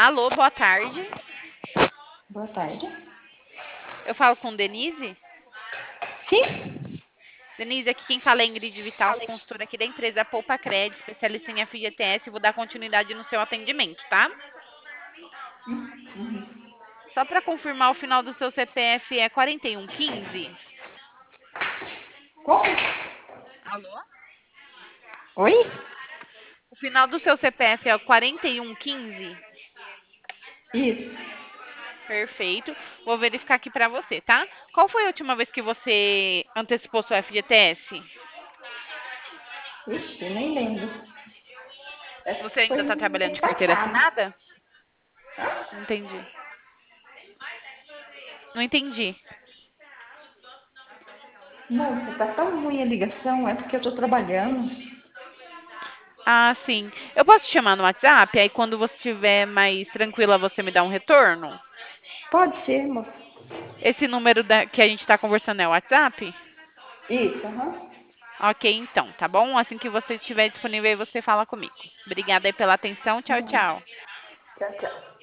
Alô, boa tarde. Boa tarde. Eu falo com Denise. Sim? Denise, aqui quem fala é Ingrid Vital, sou consultora aqui da empresa Poupa Cred, especialista em FGTS. Vou dar continuidade no seu atendimento, tá? Só para confirmar, o final do seu CPF é 4115? Como? Alô? Oi? O final do seu CPF é o 4115? Isso. Perfeito. Vou verificar aqui para você, tá? Qual foi a última vez que você antecipou seu FGTS? Ixi, eu nem lembro. Acho Você que ainda foi está no trabalhando mês de carteira passado. assinada? Hã? Entendi. Não entendi. Moça, tá tão ruim a ligação, é porque eu tô trabalhando. Ah, sim. Eu posso te chamar no WhatsApp? Aí quando você estiver mais tranquila, você me dá um retorno? Pode ser, moça. Esse número que a gente está conversando é o WhatsApp? Isso, aham. Ok, então, tá bom? Assim que você estiver disponível, aí você fala comigo. Obrigada aí pela atenção. Tchau, tchau. Tchau, tchau.